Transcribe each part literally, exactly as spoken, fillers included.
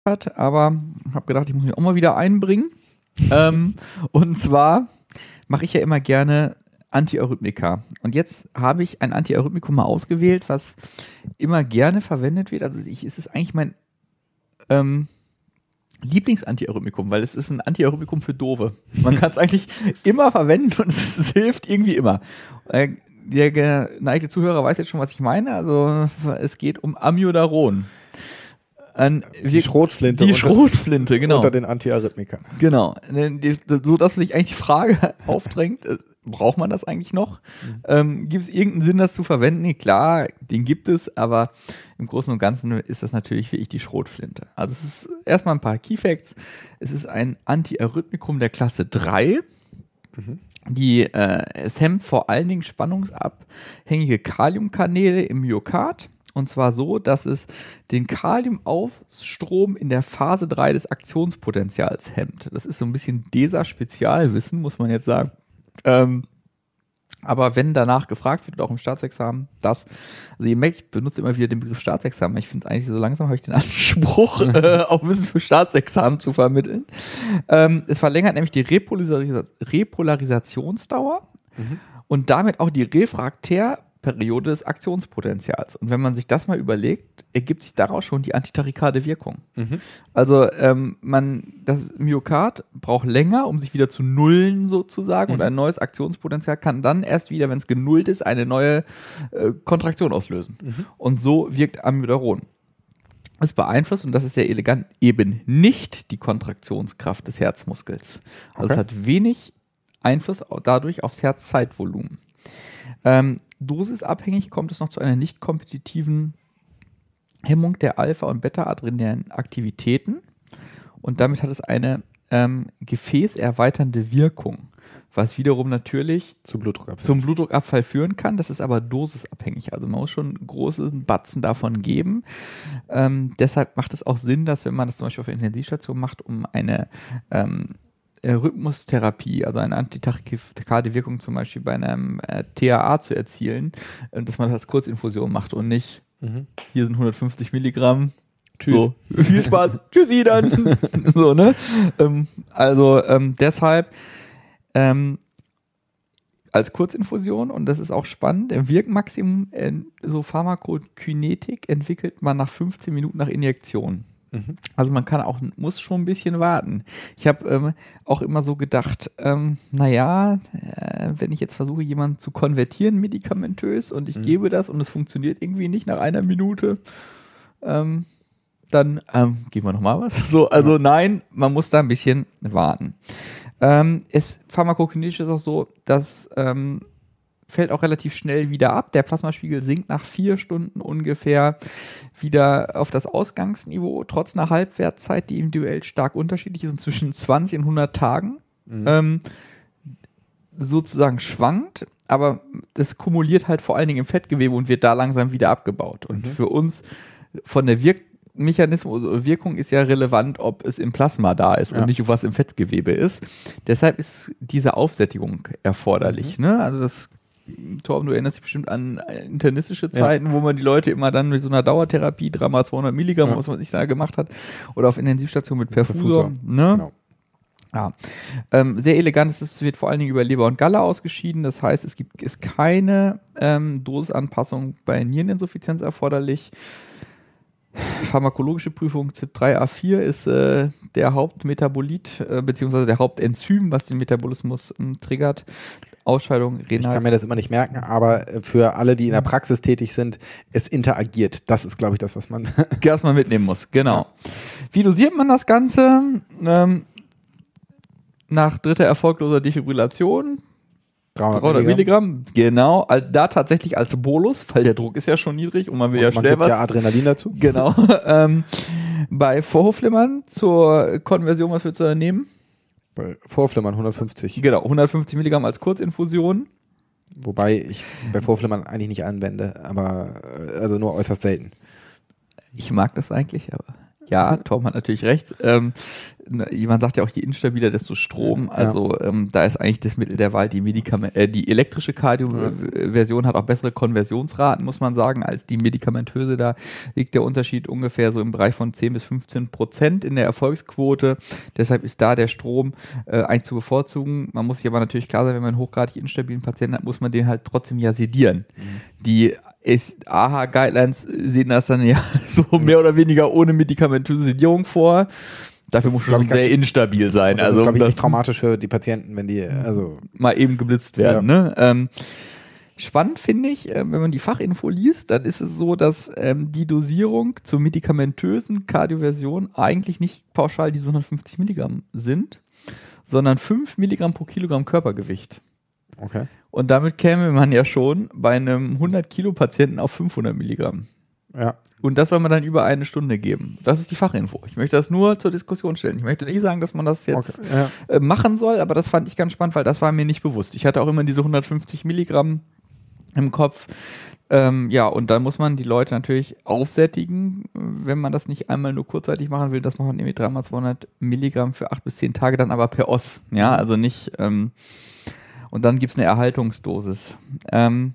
hat, aber habe gedacht, ich muss mich auch mal wieder einbringen. ähm, und zwar mache ich ja immer gerne Antiarrhythmika. Und jetzt habe ich ein Antiarrhythmikum mal ausgewählt, was immer gerne verwendet wird. Also ich, es ist eigentlich mein ähm, Lieblings-Antiarrhythmikum, weil es ist ein Antiarrhythmikum für Doofe. Man kann es eigentlich immer verwenden und es, es hilft irgendwie immer. Äh, der geneigte Zuhörer weiß jetzt schon, was ich meine. Also es geht um Amiodaron. An, die wir, Schrotflinte. Die Schrotflinte, genau. Unter den Antiarrhythmika. Genau. So dass sich eigentlich die Frage aufdrängt, braucht man das eigentlich noch? Mhm. Ähm, gibt es irgendeinen Sinn, das zu verwenden? Nee, klar, den gibt es, aber im Großen und Ganzen ist das natürlich wirklich die Schrotflinte. Also es ist erstmal ein paar Keyfacts. Es ist ein Antiarrhythmikum der Klasse drei. Mhm. Die, äh, es hemmt vor allen Dingen spannungsabhängige Kaliumkanäle im Myokard. Und zwar so, dass es den Kaliumaufstrom in der Phase drei des Aktionspotenzials hemmt. Das ist so ein bisschen DESA-Spezialwissen, muss man jetzt sagen. Ähm, aber wenn danach gefragt wird, auch im Staatsexamen, das, also ihr merkt, ich benutze immer wieder den Begriff Staatsexamen. Ich finde eigentlich, so langsam habe ich den Anspruch, äh, auch Wissen für Staatsexamen zu vermitteln. Ähm, es verlängert nämlich die Repolaris- Repolarisationsdauer mhm. und damit auch die Refraktär- Periode des Aktionspotenzials. Und wenn man sich das mal überlegt, ergibt sich daraus schon die antitachykale Wirkung. Mhm. Also ähm, man, das Myokard braucht länger, um sich wieder zu nullen sozusagen, mhm. und ein neues Aktionspotenzial kann dann erst wieder, wenn es genullt ist, eine neue äh, Kontraktion auslösen. Mhm. Und so wirkt Amiodaron. Es beeinflusst, und das ist sehr elegant, eben nicht die Kontraktionskraft des Herzmuskels. Also okay. Es hat wenig Einfluss dadurch aufs Herzzeitvolumen. Ähm, dosisabhängig kommt es noch zu einer nicht kompetitiven Hemmung der Alpha- und Beta-adrenalen Aktivitäten und damit hat es eine ähm, gefäßerweiternde Wirkung, was wiederum natürlich zum Blutdruckabfall. zum Blutdruckabfall führen kann. Das ist aber dosisabhängig, also man muss schon einen großen Batzen davon geben. Ähm, deshalb macht es auch Sinn, dass wenn man das zum Beispiel auf der Intensivstation macht, um eine ähm, Rhythmustherapie, also eine antitachykale Wirkung zum Beispiel bei einem äh, T A A zu erzielen, äh, dass man das als Kurzinfusion macht und nicht, mhm. hier sind hundertfünfzig Milligramm, tschüss, so, viel Spaß, tschüssi dann, so, ne, ähm, also ähm, deshalb ähm, als Kurzinfusion, und das ist auch spannend, im Wirkmaximum, äh, so Pharmakokinetik entwickelt man nach fünfzehn Minuten nach Injektion. Also man kann auch, muss schon ein bisschen warten. Ich habe ähm, auch immer so gedacht, ähm, naja, äh, wenn ich jetzt versuche, jemanden zu konvertieren medikamentös und ich mhm. gebe das und es funktioniert irgendwie nicht nach einer Minute, ähm, dann ähm, geben wir nochmal was. So, also ja. Nein, man muss da ein bisschen warten. Ähm, es, pharmakokinetisch ist auch so, dass ähm, fällt auch relativ schnell wieder ab. Der Plasmaspiegel sinkt nach vier Stunden ungefähr wieder auf das Ausgangsniveau, trotz einer Halbwertszeit, die individuell stark unterschiedlich ist und zwischen zwanzig und hundert Tagen mhm. ähm, sozusagen schwankt, aber das kumuliert halt vor allen Dingen im Fettgewebe und wird da langsam wieder abgebaut. Und mhm. für uns von der Wirk Mechanismus oder Wirkung ist ja relevant, ob es im Plasma da ist ja. und nicht, was im Fettgewebe ist. Deshalb ist diese Aufsättigung erforderlich. Mhm. Ne? Also das Torben, du erinnerst dich bestimmt an internistische Zeiten, ja. wo man die Leute immer dann mit so einer Dauertherapie, dreimal zweihundert Milligramm, ja. was man sich da gemacht hat, oder auf Intensivstation mit Perfusor. Perfusor. Ne? Genau. Ja. Ähm, sehr elegant ist es, wird vor allen Dingen über Leber und Galle ausgeschieden, das heißt, es gibt ist keine ähm, Dosisanpassung bei Niereninsuffizienz erforderlich. Pharmakologische Prüfung C Y P drei A vier ist äh, der Hauptmetabolit, äh, beziehungsweise der Hauptenzym, was den Metabolismus äh, triggert. Ausscheidung, Renal. Ich kann mir das immer nicht merken, aber für alle, die in der Praxis tätig sind, es interagiert. Das ist, glaube ich, das, was man erstmal mitnehmen muss. Genau. Ja. Wie dosiert man das Ganze? Ähm, nach dritter erfolgloser Defibrillation. dreihundert Milligramm. Genau. Da tatsächlich als Bolus, weil der Druck ist ja schon niedrig und man will und ja man schnell gibt was. ja Adrenalin dazu. Genau. ähm, bei Vorhofflimmern zur Konversion, was würdest du da nehmen? Bei Vorflimmern hundertfünfzig. Genau, hundertfünfzig Milligramm als Kurzinfusion. Wobei ich bei Vorflimmern eigentlich nicht anwende, aber also nur äußerst selten. Ich mag das eigentlich, aber ja, Tom hat natürlich recht. Ähm, man sagt ja auch, je instabiler, desto Strom. Also ja. ähm, da ist eigentlich das Mittel der Wahl. Die, Medikament äh, die elektrische Cardio-Version ja. hat auch bessere Konversionsraten, muss man sagen, als die medikamentöse. Da liegt der Unterschied ungefähr so im Bereich von zehn bis fünfzehn Prozent in der Erfolgsquote. Deshalb ist da der Strom äh, eigentlich zu bevorzugen. Man muss sich aber natürlich klar sein, wenn man einen hochgradig instabilen Patienten hat, muss man den halt trotzdem ja sedieren. Mhm. Die A H A-Guidelines sehen das dann ja so mehr oder weniger ohne medikamentöse Sedierung vor. Dafür das muss schon sehr instabil sein. Das also ist, glaube ich, echt traumatisch für die Patienten, wenn die also mal eben geblitzt werden. Ja. Ne? Ähm, spannend finde ich, äh, wenn man die Fachinfo liest, dann ist es so, dass ähm, die Dosierung zur medikamentösen Kardioversion eigentlich nicht pauschal diese hundertfünfzig Milligramm sind, sondern fünf Milligramm pro Kilogramm Körpergewicht. Okay. Und damit käme man ja schon bei einem hundert Kilo Patienten auf fünfhundert Milligramm. Ja. Und das soll man dann über eine Stunde geben. Das ist die Fachinfo. Ich möchte das nur zur Diskussion stellen. Ich möchte nicht sagen, dass man das jetzt okay, ja. äh, machen soll, aber das fand ich ganz spannend, weil das war mir nicht bewusst. Ich hatte auch immer diese hundertfünfzig Milligramm im Kopf. Ähm, ja, und dann muss man die Leute natürlich aufsättigen, wenn man das nicht einmal nur kurzzeitig machen will. Das macht man irgendwie dreimal zweihundert Milligramm für acht bis zehn Tage, dann aber per Oss. Ja, also nicht... Ähm, und dann gibt es eine Erhaltungsdosis. Ähm,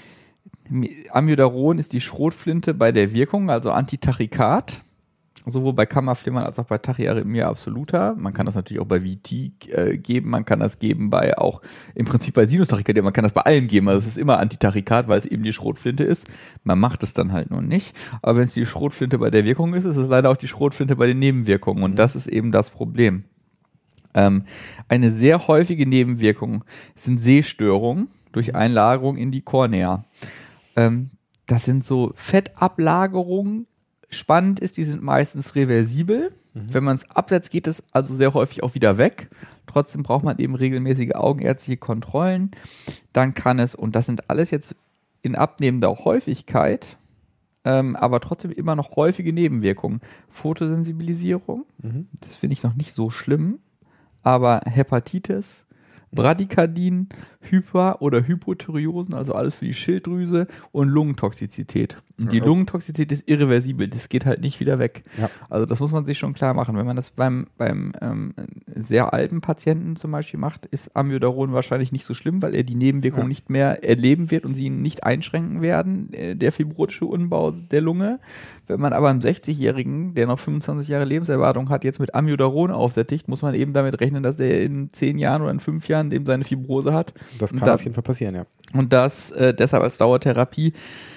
Amiodaron ist die Schrotflinte bei der Wirkung, also Antitachycard, sowohl bei Kammerflimmern als auch bei Tachyarrhythmia absoluta. Man kann das natürlich auch bei V T äh, geben, man kann das geben bei auch im Prinzip bei Sinustachykardie, man kann das bei allem geben, also es ist immer Antitachycard, weil es eben die Schrotflinte ist. Man macht es dann halt nur nicht, aber wenn es die Schrotflinte bei der Wirkung ist, ist es leider auch die Schrotflinte bei den Nebenwirkungen und mhm. das ist eben das Problem. Ähm, eine sehr häufige Nebenwirkung sind Sehstörungen durch Einlagerung in die Kornea. Ähm, das sind so Fettablagerungen. Spannend ist, die sind meistens reversibel. Mhm. Wenn man es absetzt, geht es also sehr häufig auch wieder weg. Trotzdem braucht man eben regelmäßige augenärztliche Kontrollen. Dann kann es, und das sind alles jetzt in abnehmender Häufigkeit, ähm, aber trotzdem immer noch häufige Nebenwirkungen. Photosensibilisierung, mhm. das finde ich noch nicht so schlimm. Aber Hepatitis, Bradykardien, Hyper- oder Hypothyreosen, also alles für die Schilddrüse und Lungentoxizität. Und die ja. Lungentoxizität ist irreversibel, das geht halt nicht wieder weg. Ja. Also das muss man sich schon klar machen. Wenn man das beim, beim ähm, sehr alten Patienten zum Beispiel macht, ist Amiodaron wahrscheinlich nicht so schlimm, weil er die Nebenwirkungen ja. nicht mehr erleben wird und sie ihn nicht einschränken werden, äh, der fibrotische Umbau der Lunge. Wenn man aber einen sechzigjährigen, der noch fünfundzwanzig Jahre Lebenserwartung hat, jetzt mit Amiodaron aufsättigt, muss man eben damit rechnen, dass der in zehn Jahren oder in fünf Jahren eben seine Fibrose hat. Das kann da, auf jeden Fall passieren, ja. Und das äh, deshalb als Dauertherapie,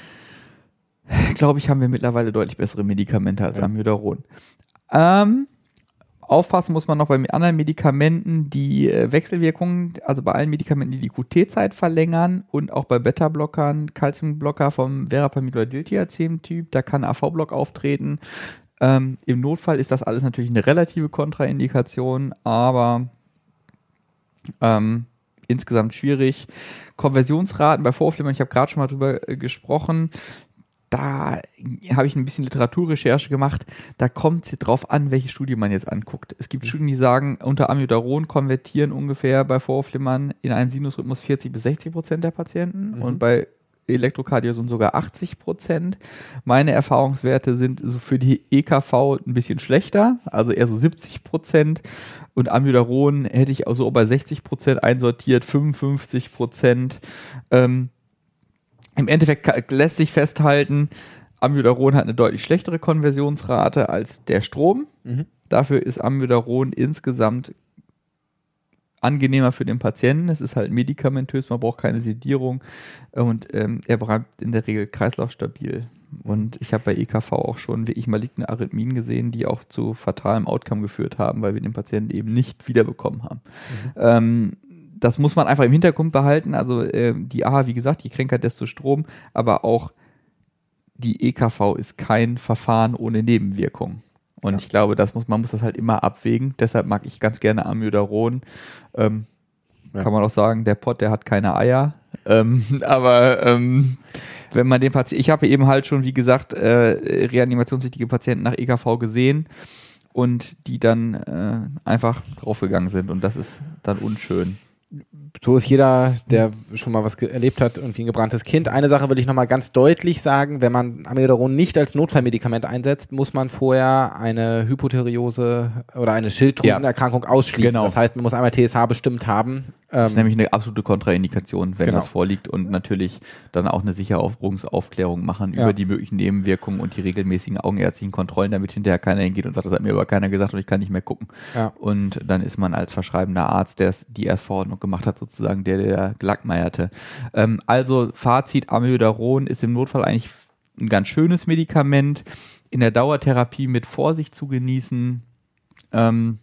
glaube ich, haben wir mittlerweile deutlich bessere Medikamente als ja. Amiodaron. Ähm, aufpassen muss man noch bei anderen Medikamenten, die äh, Wechselwirkungen, also bei allen Medikamenten, die die Q T-Zeit verlängern und auch bei Beta-Blockern, Calciumblocker vom Verapamil oder Diltiazem-Typ, da kann A V-Block auftreten. Ähm, im Notfall ist das alles natürlich eine relative Kontraindikation, aber ähm, insgesamt schwierig. Konversionsraten bei Vorflimmern, ich habe gerade schon mal drüber äh, gesprochen, da habe ich ein bisschen Literaturrecherche gemacht, da kommt es drauf an, welche Studie man jetzt anguckt. Es gibt mhm. Studien, die sagen, unter Amiodaron konvertieren ungefähr bei Vorflimmern in einen Sinusrhythmus vierzig bis sechzig Prozent der Patienten mhm. und bei Elektrokardioson sogar achtzig Prozent. Meine Erfahrungswerte sind so für die E K V ein bisschen schlechter, also eher so siebzig Prozent. Und Amiodaron hätte ich auch so bei sechzig Prozent einsortiert, fünfundfünfzig Prozent. Ähm, Im Endeffekt lässt sich festhalten, Amiodaron hat eine deutlich schlechtere Konversionsrate als der Strom. Mhm. Dafür ist Amiodaron insgesamt angenehmer für den Patienten. Es ist halt medikamentös, man braucht keine Sedierung und ähm, er bleibt in der Regel kreislaufstabil. Und ich habe bei E K V auch schon wirklich maligne Arrhythmien gesehen, die auch zu fatalem Outcome geführt haben, weil wir den Patienten eben nicht wiederbekommen haben. Mhm. Ähm, das muss man einfach im Hintergrund behalten. Also äh, die A H A, wie gesagt, je kränker, desto Strom, aber auch die E K V ist kein Verfahren ohne Nebenwirkung. Und ja. ich glaube, das muss, man muss das halt immer abwägen. Deshalb mag ich ganz gerne Amiodaron. Ähm, ja. Kann man auch sagen, der Pott, der hat keine Eier. Ähm, aber ähm, wenn man den Patienten, ich habe eben halt schon, wie gesagt, äh, reanimationswichtige Patienten nach E K V gesehen und die dann äh, einfach draufgegangen sind. Und das ist dann unschön. So ist jeder, der schon mal was ge- erlebt hat, irgendwie ein gebranntes Kind. Eine Sache will ich nochmal ganz deutlich sagen, wenn man Amiodaron nicht als Notfallmedikament einsetzt, muss man vorher eine Hypotheriose oder eine Schilddrüsenerkrankung ausschließen. Genau. Das heißt, man muss einmal T S H bestimmt haben. Das ist Ähm, nämlich eine absolute Kontraindikation, wenn Genau. das vorliegt und natürlich dann auch eine Sicherungsaufklärung machen Ja. über die möglichen Nebenwirkungen und die regelmäßigen augenärztlichen Kontrollen, damit hinterher keiner hingeht und sagt, das hat mir aber keiner gesagt und ich kann nicht mehr gucken. Ja. Und dann ist man als verschreibender Arzt, der es- die Erstverordnung gemacht hat, sozusagen der, der gelackmeierte. Ähm, also Fazit, Amiodaron ist im Notfall eigentlich ein ganz schönes Medikament, in der Dauertherapie mit Vorsicht zu genießen. Ähm,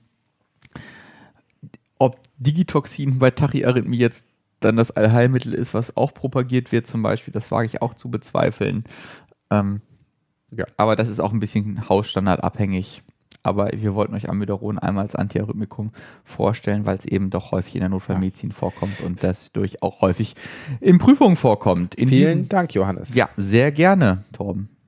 Ob Digitoxin bei Tachyarrhythmie jetzt dann das Allheilmittel ist, was auch propagiert wird zum Beispiel, das wage ich auch zu bezweifeln. Ähm, Ja. Aber das ist auch ein bisschen hausstandardabhängig. Aber wir wollten euch Amiodaron einmal als Antiarrhythmikum vorstellen, weil es eben doch häufig in der Notfallmedizin vorkommt und dadurch auch häufig in Prüfungen vorkommt. In Vielen diesem, Dank, Johannes. ja, sehr gerne, Torben.